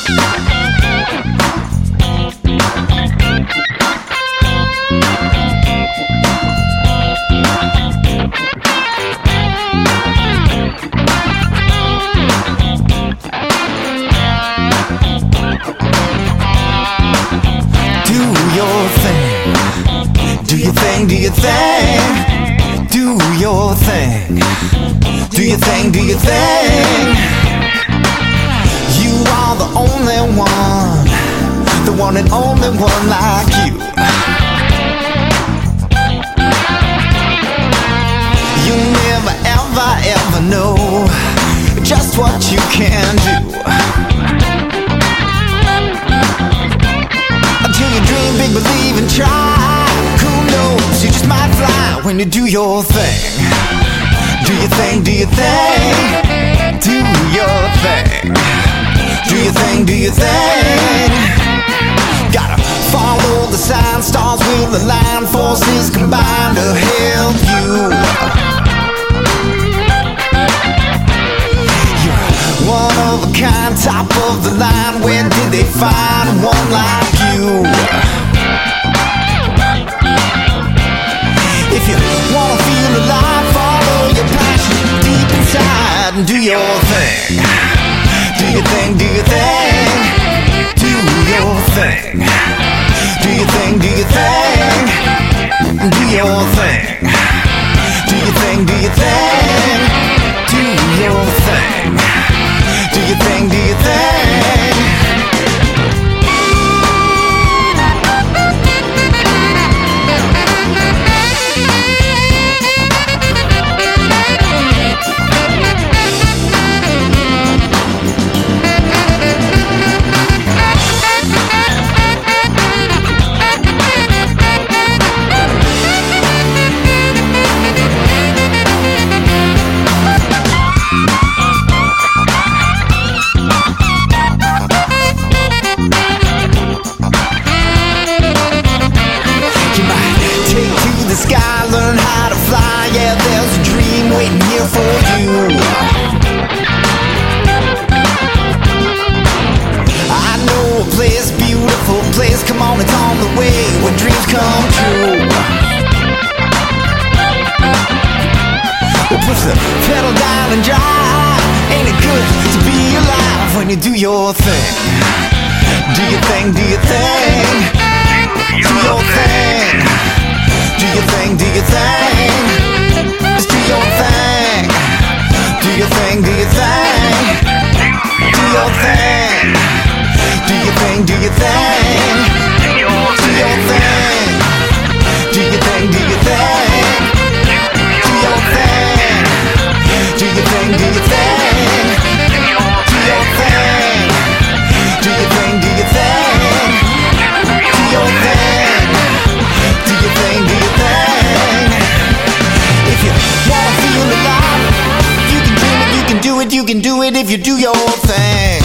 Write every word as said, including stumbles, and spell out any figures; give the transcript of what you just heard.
Do your thing, do your thing. Do your thing. Do your thing, do your thing. You are the only one, the one and only one like you. You never ever ever know just what you can do until you dream big, believe and try. Who knows, you just might fly when you do your thing. Do your thing, do your thing. Do your thing. Do your thing, do your thing. Gotta follow the sign, stars will align, forces combine to help you. You're one of a kind, top of the line. Where did they find one like you? If you wanna feel alive, follow your passion deep inside and do your thing. Do your thing, do your thing. Do your thing. Do your thing, do your thing. Do your thing. Do your thing, do your thing. Do your thing. Do your thing, do your thing. Learn how to fly, yeah, there's a dream waiting here for you. I know a place, beautiful place, come on, it's on the way, where dreams come true. We'll push the pedal down and drive. Ain't it good to be alive when you do your thing? Do your thing, do your thing. Do your thing. Do your thing, do your thing. Just do your thing. Do your thing, do your thing. Do your thing. Do your thing, do your thing. Do your thing. Do your thing, do your thing. Do your thing. Do your thing, do your thing. Do your thing. Do your thing, do your thing. Do your thing. Do your thing, do your thing. If you wanna feel alive, you can dream it, you can do it, you can do it if you do your thing.